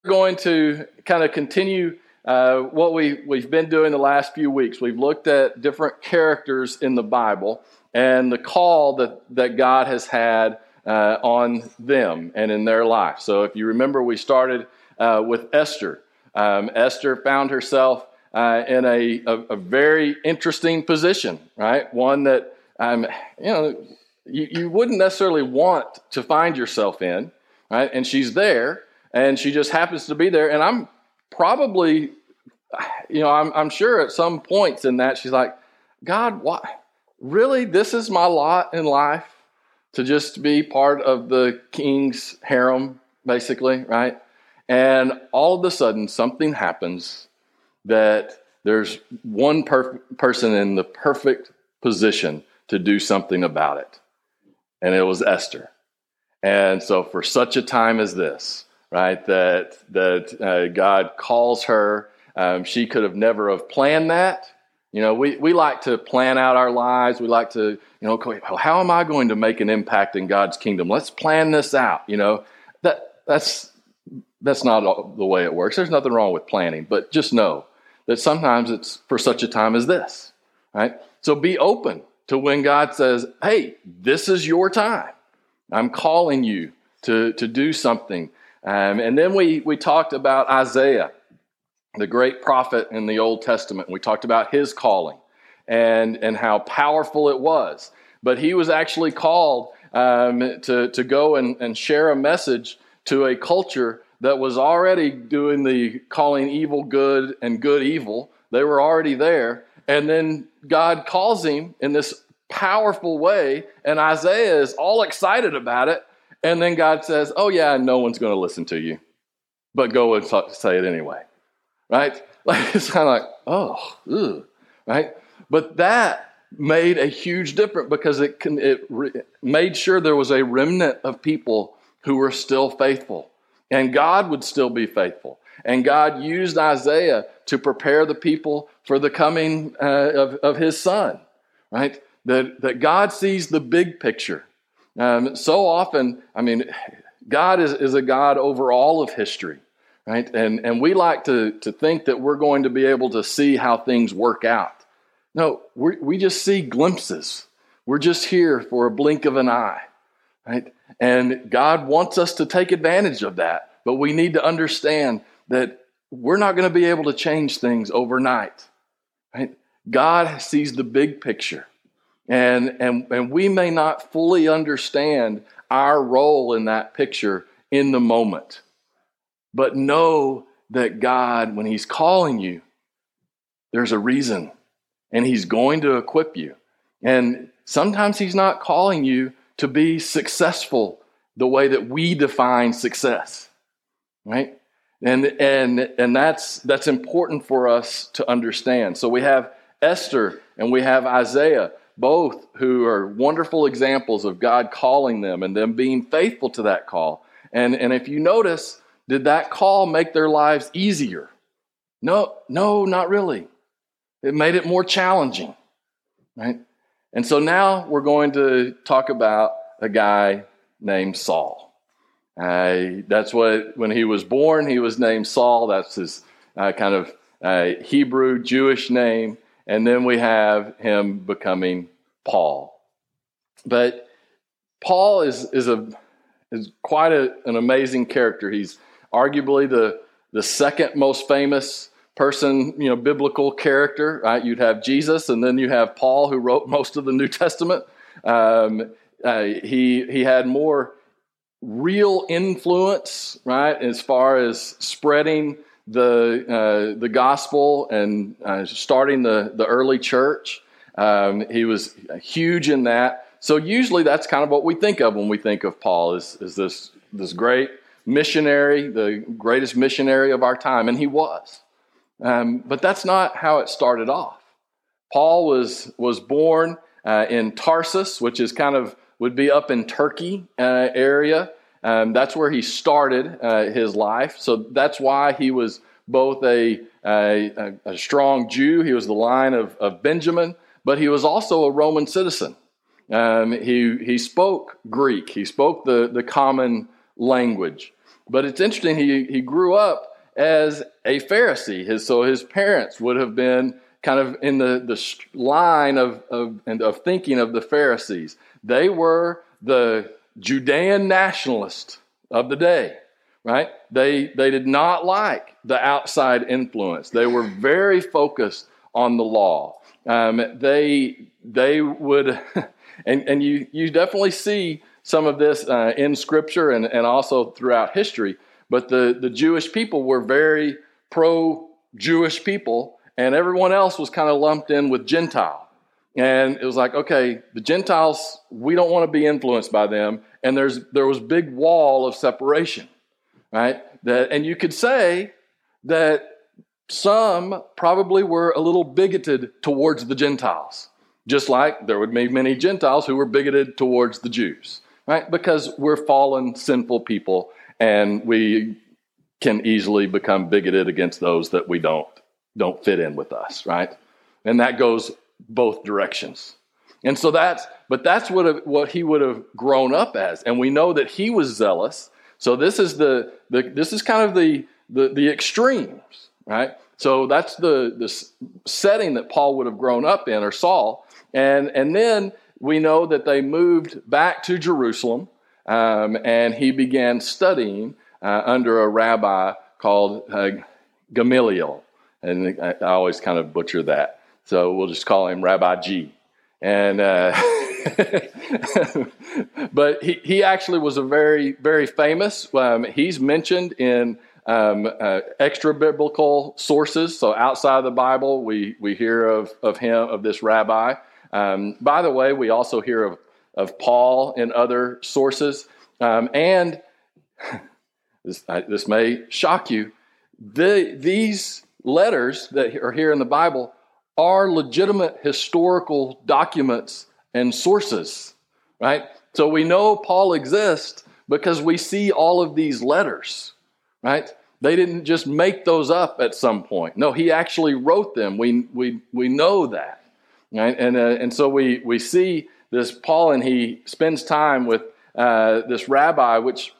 going to kind of continue what we've been doing the last few weeks. We've looked at different characters in the Bible and the call that God has had on them and in their life. So if you remember, we started with Esther. Esther found herself in a very interesting position, right? One that you wouldn't necessarily want to find yourself in, right? And she's there, and she just happens to be there. And I'm probably, I'm sure at some points in that she's like, God, what? Really? This is my lot in life, to just be part of the king's harem, basically, right? And all of a sudden, something happens that there's one person in the perfect position to do something about it. And it was Esther. And so for such a time as this, right, that God calls her, she could have never have planned that. We like to plan out our lives. We like to, how am I going to make an impact in God's kingdom? Let's plan this out. That's not the way it works. There's nothing wrong with planning, but just know that sometimes it's for such a time as this, right? So be open to when God says, hey, this is your time. I'm calling you to do something. And then we talked about Isaiah, the great prophet in the Old Testament. We talked about his calling and how powerful it was. But he was actually called to go and share a message to a culture that was already doing the calling evil good and good evil. They were already there. And then God calls him in this powerful way, and Isaiah is all excited about it. And then God says, oh yeah, no one's going to listen to you, but go and say it anyway, right? Like, it's kind of like, right? But that made a huge difference because it made sure there was a remnant of people who were still faithful, and God would still be faithful. And God used Isaiah to prepare the people for the coming of his son, right? That God sees the big picture. So often, God is a God over all of history, right? And we like to think that we're going to be able to see how things work out. No, we just see glimpses. We're just here for a blink of an eye, right? And God wants us to take advantage of that, but we need to understand that we're not going to be able to change things overnight, right? God sees the big picture. And we may not fully understand our role in that picture in the moment. But know that God, when he's calling you, there's a reason. And he's going to equip you. And sometimes he's not calling you to be successful the way that we define success. Right? And that's important for us to understand. So we have Esther and we have Isaiah, both who are wonderful examples of God calling them and them being faithful to that call. And if you notice, did that call make their lives easier? No, not really. It made it more challenging, right? And so now we're going to talk about a guy named Saul. That's when he was born, he was named Saul. That's his kind of Hebrew Jewish name. And then we have him becoming Paul. But Paul is quite an amazing character. He's arguably the second most famous person, biblical character, right? You'd have Jesus, and then you have Paul, who wrote most of the New Testament. He had more real influence, right, as far as spreading the gospel and starting the early church. He was huge in that. So usually that's kind of what we think of when we think of Paul is this great missionary, the greatest missionary of our time, and he was. But that's not how it started off. Paul was born in Tarsus, which is would be up in Turkey area. That's where he started his life. So that's why he was both a strong Jew. He was the line of Benjamin, but he was also a Roman citizen. He spoke Greek. He spoke the common language. But it's interesting, he grew up as a Pharisee. His parents would have been kind of in the line of thinking of the Pharisees. They were the Judean nationalists of the day, right? They did not like the outside influence. They were very focused on the law. They would, and you definitely see some of this in Scripture and also throughout history. But the Jewish people were very pro-Jewish people, and everyone else was kind of lumped in with Gentile. And it was like, okay, the Gentiles, we don't want to be influenced by them. And there was big wall of separation, right? And you could say that some probably were a little bigoted towards the Gentiles, just like there would be many Gentiles who were bigoted towards the Jews, right? Because we're fallen, sinful people, and we can easily become bigoted against those that we don't fit in with us, right? And that goes both directions. And so that's what he would have grown up as. And we know that he was zealous. So this is kind of the extremes, right? So that's the setting that Paul would have grown up in, or Saul. And then we know that they moved back to Jerusalem, and he began studying under a rabbi called Gamaliel. And I always kind of butcher that. So we'll just call him Rabbi G. And but he actually was a very, very famous. He's mentioned in extra biblical sources. So outside of the Bible, we hear of this rabbi. By the way, we also hear of Paul in other sources. And this may shock you. These letters that are here in the Bible are legitimate historical documents and sources, right? So we know Paul exists because we see all of these letters, right? They didn't just make those up at some point. No, he actually wrote them. We know that, right? And so we see this Paul, and he spends time with this rabbi, which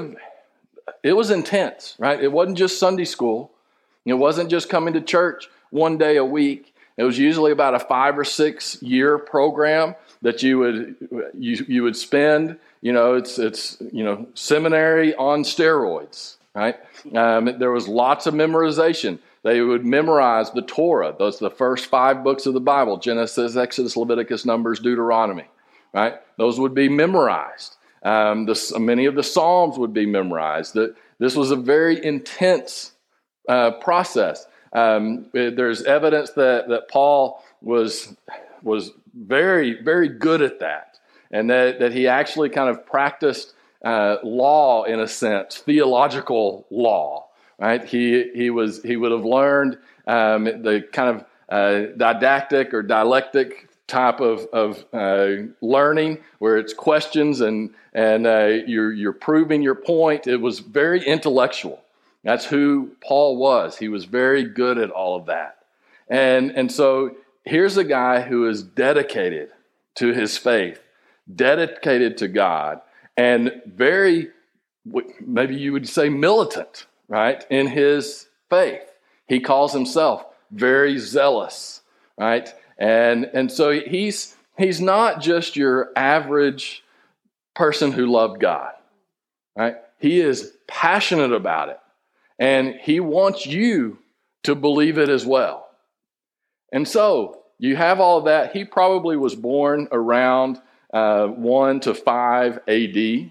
it was intense, right? It wasn't just Sunday school. It wasn't just coming to church one day a week. It was usually about a 5 or 6 year program that you would spend. It's seminary on steroids, right? There was lots of memorization. They would memorize the Torah. Those are the first 5 books of the Bible: Genesis, Exodus, Leviticus, Numbers, Deuteronomy, right? Those would be memorized. Many of the Psalms would be memorized. This was a very intense process. There's evidence that Paul was very, very good at that, and that he actually kind of practiced law in a sense, theological law, right? He would have learned the kind of didactic or dialectic type of learning, where it's questions and you're proving your point. It was very intellectual. That's who Paul was. He was very good at all of that. And so here's a guy who is dedicated to his faith, dedicated to God, and very, maybe you would say, militant, right, in his faith. He calls himself very zealous, right? And so he's not just your average person who loved God, right? He is passionate about it. And he wants you to believe it as well. And so you have all of that. He probably was born around 1 to 5 AD.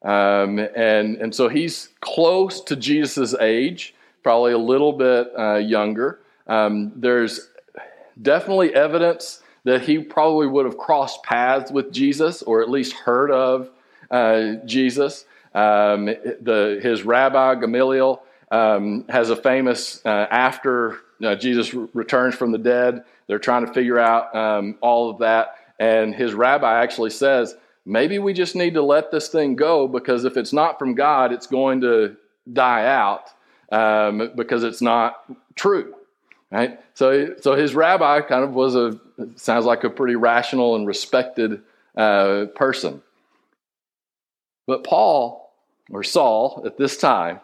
And so he's close to Jesus' age, probably a little bit younger. There's definitely evidence that he probably would have crossed paths with Jesus, or at least heard of Jesus. His rabbi, Gamaliel, has a famous, after Jesus returns from the dead, they're trying to figure out all of that. And his rabbi actually says, maybe we just need to let this thing go, because if it's not from God, it's going to die out because it's not true, right? So his rabbi kind of sounds like a pretty rational and respected person. But Paul or Saul at this time,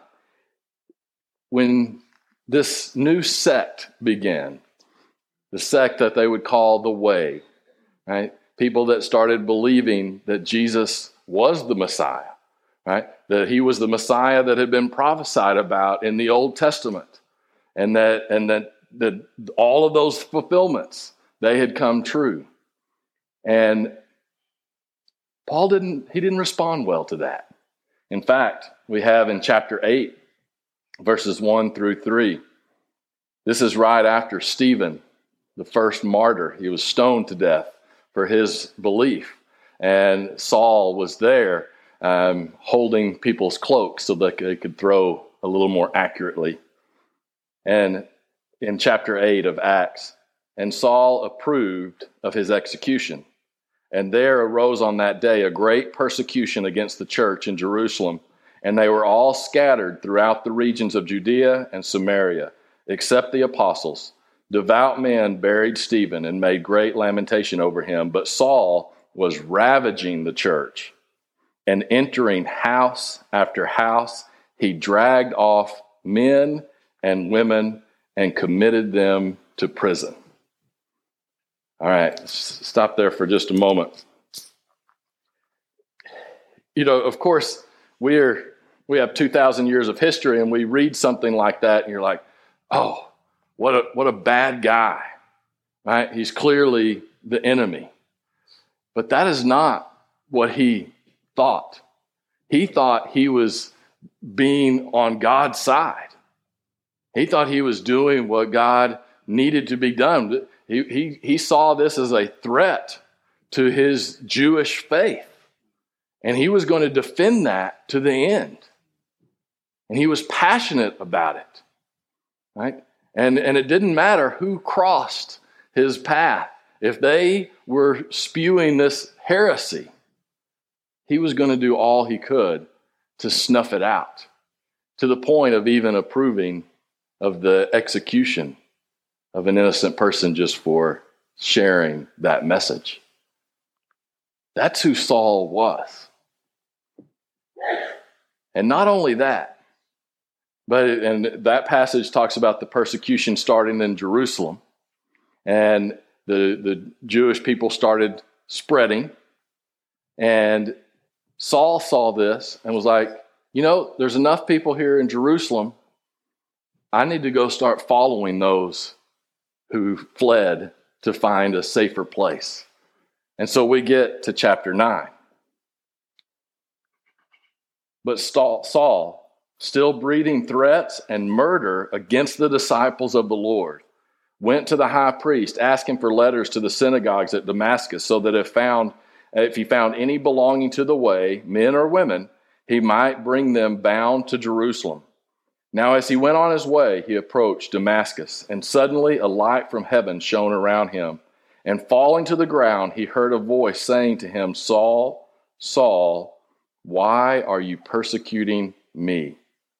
when this new sect began, the sect that they would call the Way, right? People that started believing that Jesus was the Messiah, right? That he was the Messiah that had been prophesied about in the Old Testament, and that all of those fulfillments, they had come true. And Paul didn't respond well to that. In fact, we have in chapter 8, verses 1 through 3, this is right after Stephen, the first martyr. He was stoned to death for his belief. And Saul was there holding people's cloaks so that they could throw a little more accurately. And in chapter 8 of Acts, and Saul approved of his execution. And there arose on that day a great persecution against the church in Jerusalem, and they were all scattered throughout the regions of Judea and Samaria, except the apostles. Devout men buried Stephen and made great lamentation over him, but Saul was ravaging the church, and entering house after house, he dragged off men and women and committed them to prison. All right, stop there for just a moment. You know, of course, we have 2,000 years of history, and we read something like that, and you're like, oh, what a bad guy, right? He's clearly the enemy. But that is not what he thought. He thought he was being on God's side. He thought he was doing what God needed to be done. He saw this as a threat to his Jewish faith. And he was going to defend that to the end. And he was passionate about it. Right? And it didn't matter who crossed his path. If they were spewing this heresy, he was going to do all he could to snuff it out, to the point of even approving of the execution of an innocent person just for sharing that message. That's who Saul was. And not only that, and that passage talks about the persecution starting in Jerusalem, and the Jewish people started spreading, and Saul saw this and was like, you know, there's enough people here in Jerusalem. I need to go start following those who fled to find a safer place. And so we get to chapter 9. But Saul, still breathing threats and murder against the disciples of the Lord, went to the high priest asking for letters to the synagogues at Damascus, so that if he found any belonging to the way, men or women, he might bring them bound to Jerusalem. Now as he went on his way, he approached Damascus, and suddenly a light from heaven shone around him. And falling to the ground, he heard a voice saying to him, Saul, Saul, why are you persecuting me?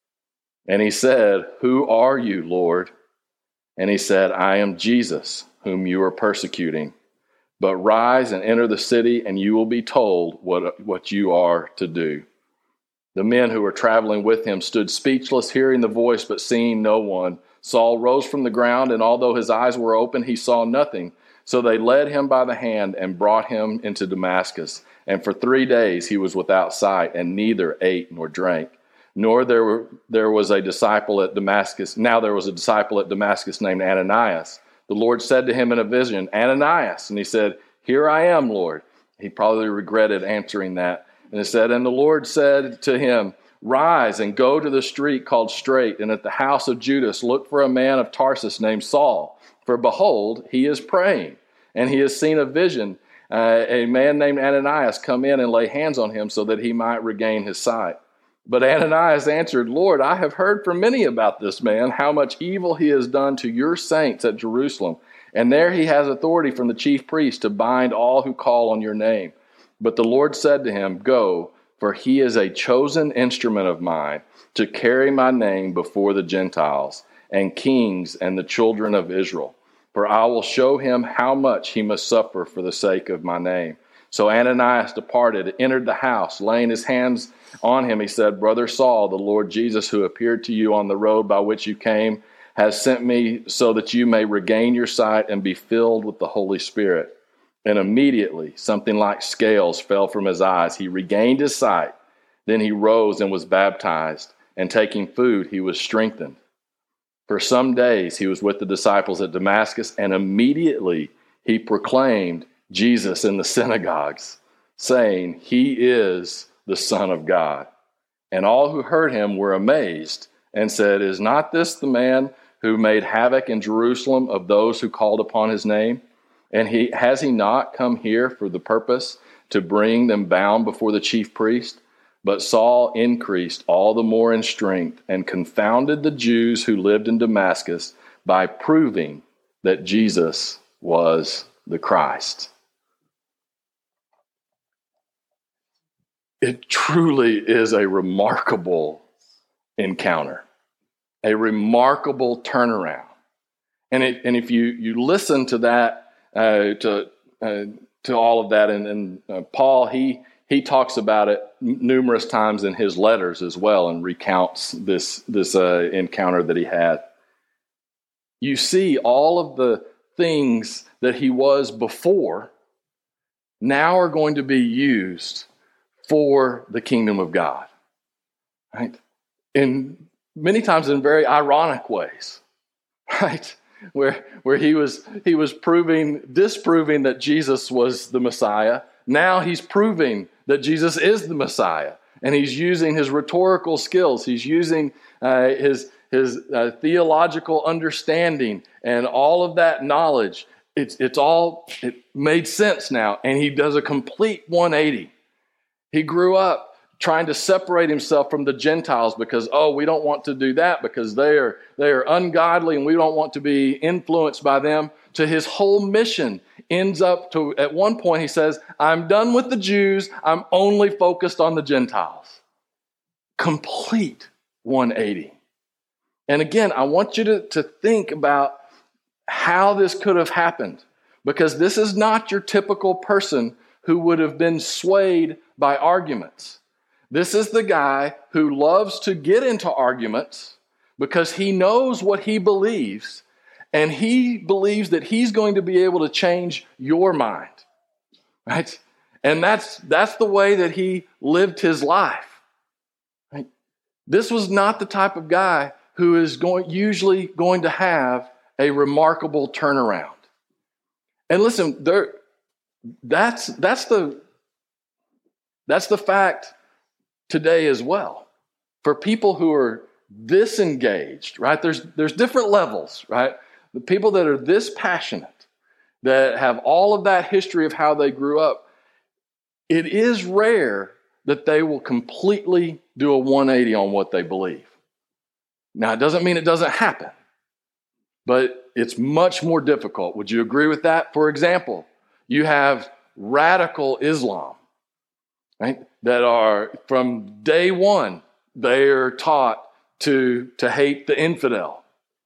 And he said, who are you, Lord? And he said, I am Jesus, whom you are persecuting. But rise and enter the city, and you will be told what you are to do. The men who were traveling with him stood speechless, hearing the voice, but seeing no one. Saul rose from the ground, and although his eyes were open, he saw nothing. So they led him by the hand and brought him into Damascus. And for 3 days he was without sight, and neither ate nor drank. Nor there was a disciple at Damascus. Now there was a disciple at Damascus named Ananias. The Lord said to him in a vision, Ananias. And he said, here I am, Lord. He probably regretted answering that. And it said, and the Lord said to him, rise and go to the street called Straight, and at the house of Judas look for a man of Tarsus named Saul. For behold, he is praying, and he has seen a vision, a man named Ananias come in and lay hands on him so that he might regain his sight. But Ananias answered, Lord, I have heard from many about this man, how much evil he has done to your saints at Jerusalem. And there he has authority from the chief priest to bind all who call on your name. But the Lord said to him, go, for he is a chosen instrument of mine to carry my name before the Gentiles and kings and the children of Israel. For I will show him how much he must suffer for the sake of my name. So Ananias departed, entered the house, laying his hands on him, he said, "Brother Saul, the Lord Jesus, who appeared to you on the road by which you came, has sent me so that you may regain your sight and be filled with the Holy Spirit." And immediately something like scales fell from his eyes. He regained his sight. Then he rose and was baptized, and taking food, he was strengthened. For some days he was with the disciples at Damascus, and immediately he proclaimed Jesus in the synagogues, saying, "He is the Son of God." And all who heard him were amazed and said, "Is not this the man who made havoc in Jerusalem of those who called upon his name? And has he not come here for the purpose to bring them bound before the chief priest?" But Saul increased all the more in strength and confounded the Jews who lived in Damascus by proving that Jesus was the Christ. It truly is a remarkable encounter, a remarkable turnaround. And if you listen to that, to all of that, and Paul, he talks about it numerous times in his letters as well, and recounts this encounter that he had. You see all of the things that he was before now are going to be used for the kingdom of God, right? In many times in very ironic ways, right? Where he was disproving that Jesus was the Messiah. Now he's proving that Jesus is the Messiah, and he's using his rhetorical skills. He's using his theological understanding and all of that knowledge. It made sense now, and he does a complete 180. He grew up trying to separate himself from the Gentiles because, we don't want to do that because they are ungodly and we don't want to be influenced by them. To his whole mission ends up to, at one point he says, "I'm done with the Jews. I'm only focused on the Gentiles." Complete 180. And again, I want you to think about how this could have happened, because this is not your typical person who would have been swayed by arguments. This is the guy who loves to get into arguments because he knows what he believes, and he believes that he's going to be able to change your mind, right? And that's the way that he lived his life, right? This was not the type of guy who is usually going to have a remarkable turnaround. And listen, that's the fact today as well. For people who are this engaged, right? There's different levels, right? The people that are this passionate, that have all of that history of how they grew up, it is rare that they will completely do a 180 on what they believe. Now, it doesn't mean it doesn't happen, but it's much more difficult. Would you agree with that? For example, you have radical Islam, right? That are, from day one, they are taught to hate the infidel.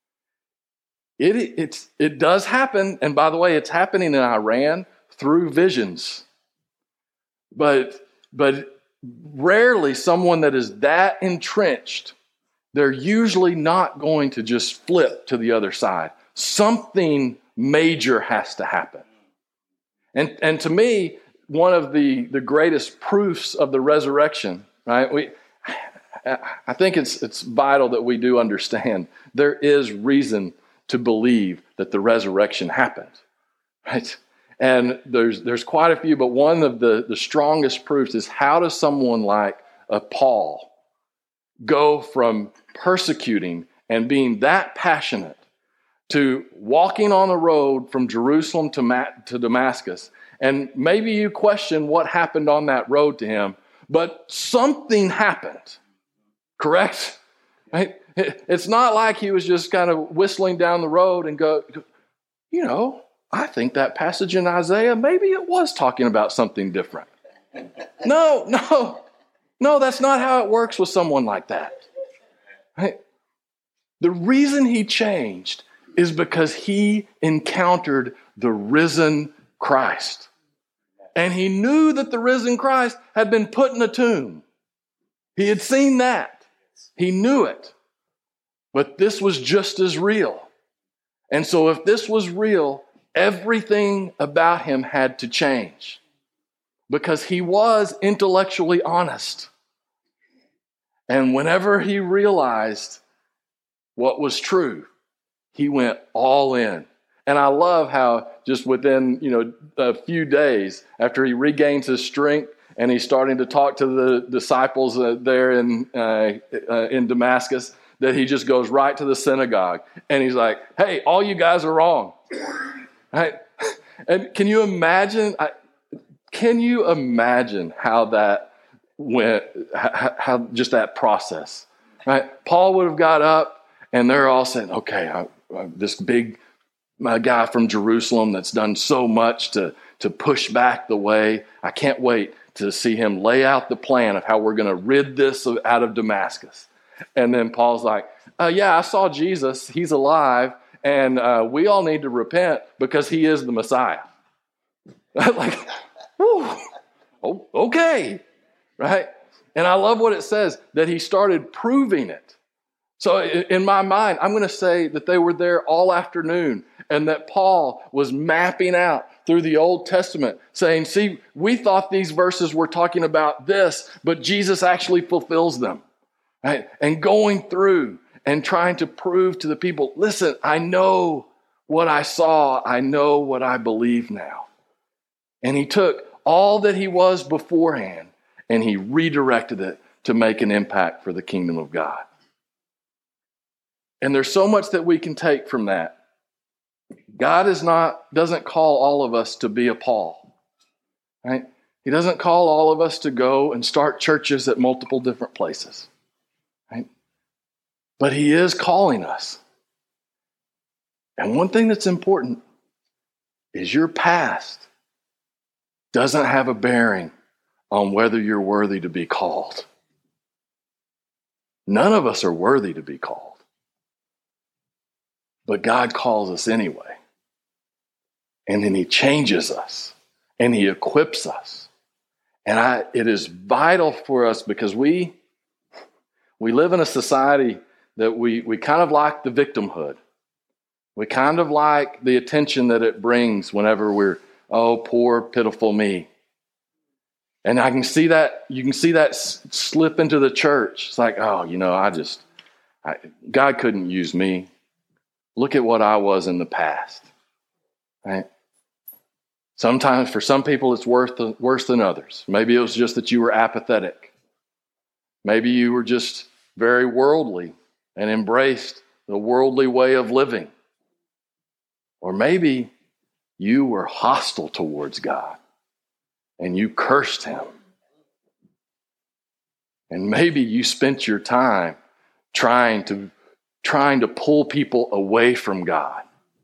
It does happen, and by the way, it's happening in Iran through visions. But rarely someone that is that entrenched, they're usually not going to just flip to the other side. Something major has to happen. And to me, one of the greatest proofs of the resurrection, right? I think it's vital that we do understand there is reason to believe that the resurrection happened, right? And there's quite a few, but one of the strongest proofs is, how does someone like Paul go from persecuting and being that passionate to walking on the road from Jerusalem to Damascus? And maybe you question what happened on that road to him, but something happened, correct? Right? It's not like he was just kind of whistling down the road and go, I think that passage in Isaiah, maybe it was talking about something different. No, that's not how it works with someone like that. Right? The reason he changed is because he encountered the risen Christ. And he knew that the risen Christ had been put in a tomb. He had seen that. He knew it. But this was just as real. And so if this was real, everything about him had to change. Because he was intellectually honest. And whenever he realized what was true, he went all in. And I love how just within, a few days after he regains his strength and he's starting to talk to the disciples there in Damascus, that he just goes right to the synagogue and he's like, "Hey, all you guys are wrong." Right? And can you imagine? Can you imagine how that went? How just that process, right? Paul would have got up and they're all saying, "Okay, this big guy from Jerusalem that's done so much to push back the way. I can't wait to see him lay out the plan of how we're going to rid this out of Damascus." And then Paul's like, "Yeah, I saw Jesus. He's alive. And we all need to repent because he is the Messiah." Like, whew, okay, right? And I love what it says, that he started proving it. So in my mind, I'm going to say that they were there all afternoon and that Paul was mapping out through the Old Testament saying, "See, we thought these verses were talking about this, but Jesus actually fulfills them." Right? And going through and trying to prove to the people, "Listen, I know what I saw. I know what I believe now." And he took all that he was beforehand and he redirected it to make an impact for the kingdom of God. And there's so much that we can take from that. God doesn't call all of us to be a Paul, right? He doesn't call all of us to go and start churches at multiple different places, right? But he is calling us. And one thing that's important is your past doesn't have a bearing on whether you're worthy to be called. None of us are worthy to be called. But God calls us anyway. And then he changes us. And he equips us. And it is vital for us because we live in a society that we kind of like the victimhood. We kind of like the attention that it brings whenever we're, "Oh, poor, pitiful me." And I can see that, you can see that slip into the church. It's like, "Oh, God couldn't use me. Look at what I was in the past." Right? Sometimes for some people it's worse than others. Maybe it was just that you were apathetic. Maybe you were just very worldly and embraced the worldly way of living. Or maybe you were hostile towards God and you cursed him. And maybe you spent your time trying to pull people away from God.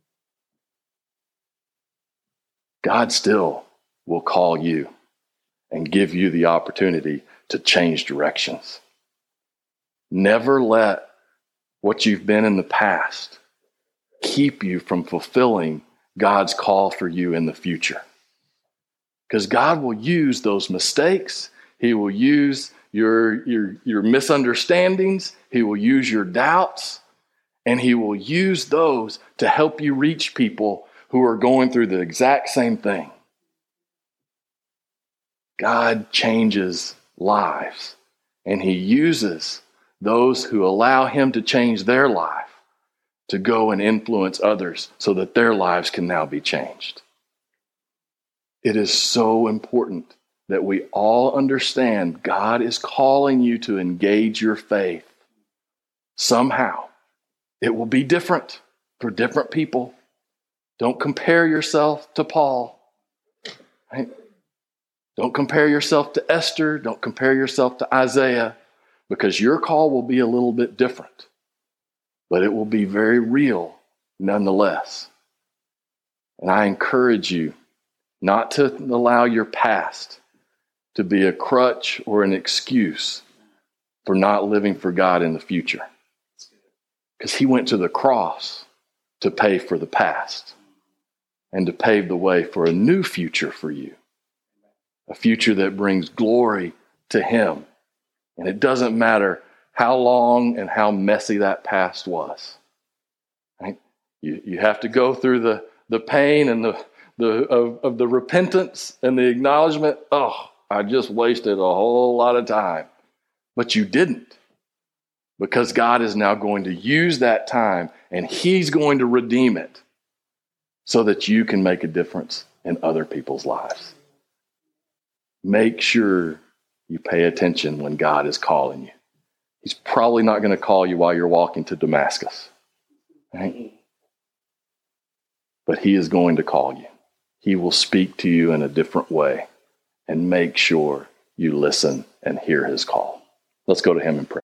God still will call you and give you the opportunity to change directions. Never let what you've been in the past keep you from fulfilling God's call for you in the future. Because God will use those mistakes. He will use your misunderstandings. He will use your doubts. And he will use those to help you reach people who are going through the exact same thing. God changes lives. And he uses those who allow him to change their life to go and influence others so that their lives can now be changed. It is so important that we all understand God is calling you to engage your faith somehow. It will be different for different people. Don't compare yourself to Paul. Right? Don't compare yourself to Esther. Don't compare yourself to Isaiah, because your call will be a little bit different, but it will be very real nonetheless. And I encourage you not to allow your past to be a crutch or an excuse for not living for God in the future. Because he went to the cross to pay for the past and to pave the way for a new future for you. A future that brings glory to him And it doesn't matter how long and how messy that past was. Right? You have to go through the pain and of the repentance and the acknowledgement. Oh, I just wasted a whole lot of time. But you didn't. Because God is now going to use that time and He's going to redeem it so that you can make a difference in other people's lives. Make sure you pay attention when God is calling you. He's probably not going to call you while you're walking to Damascus. Right? But He is going to call you. He will speak to you in a different way, and make sure you listen and hear His call. Let's go to Him in prayer.